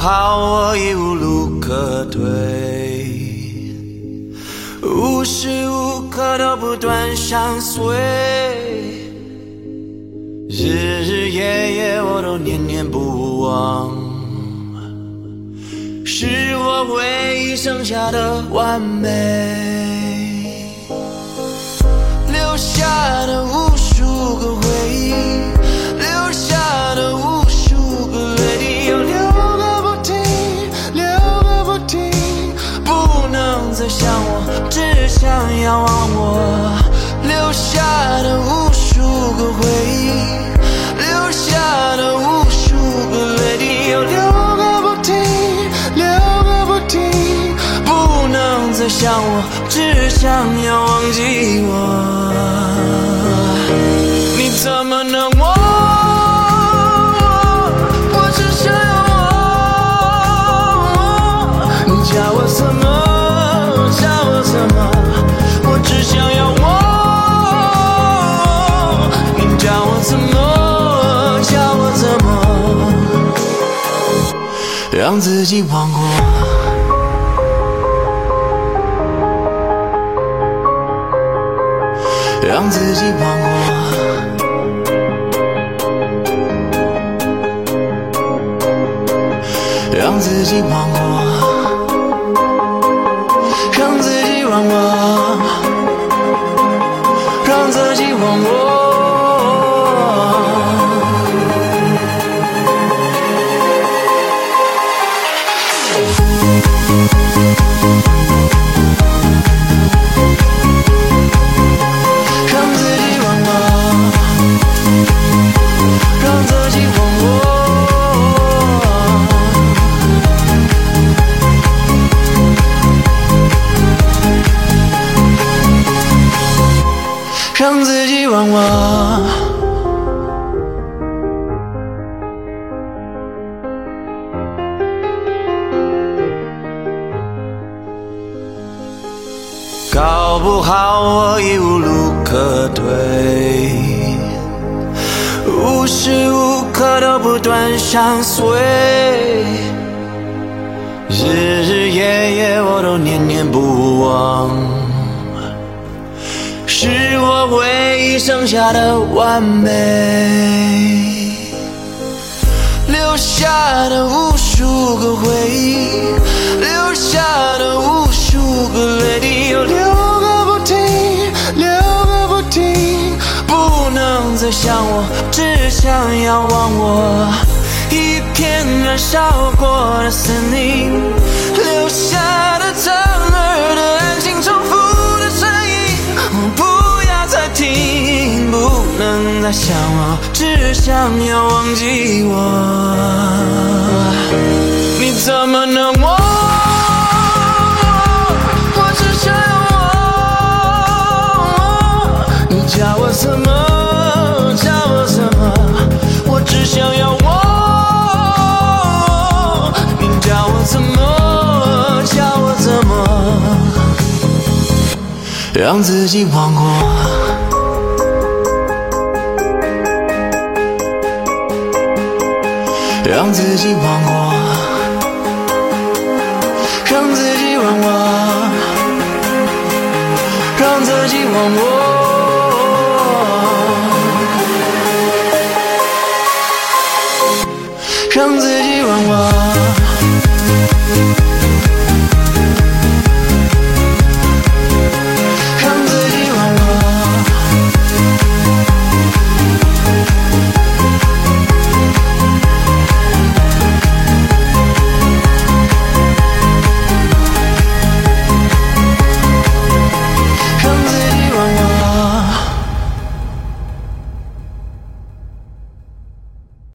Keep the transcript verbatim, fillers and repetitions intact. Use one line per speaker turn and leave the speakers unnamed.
好我已无路可退，无时无刻都不断相随，日日夜夜我都念念不忘，是我唯一剩下的完美，留下的无数个回忆，留下的无数个泪滴，有六个不停，六个不停，不能再想我，只想要忘我，留下的无数个回忆，留下的无数个泪滴，有六个不停，六个不停，不能再想我，只想要忘记我，你怎么能忘我？我只想要忘我，你叫我什么？叫我什么？我只想要忘，你叫我怎么？叫我怎么？让自己忘过。让自己忘过，让自己忘过，让自己忘过，让自己忘过。让自己忘我，搞不好我已无路可退，无时无刻都不断相随，日日夜夜我都念念不忘，是我唯一剩下的完美，留下的无数个回忆，留下的无数个泪滴，有六个不停，六个不停，不能再想我，只想要忘我，一片燃烧过的森林，留下的刺耳的安静，重复的声音，我不要再听，不能再想我，只想要忘记我，你怎么能忘我？我只想要忘我，你叫我什么？叫我什么？我只想要忘，你叫我怎么？叫我怎么？让自己忘过，让自己忘过，让自己忘过，让自己忘过，让自己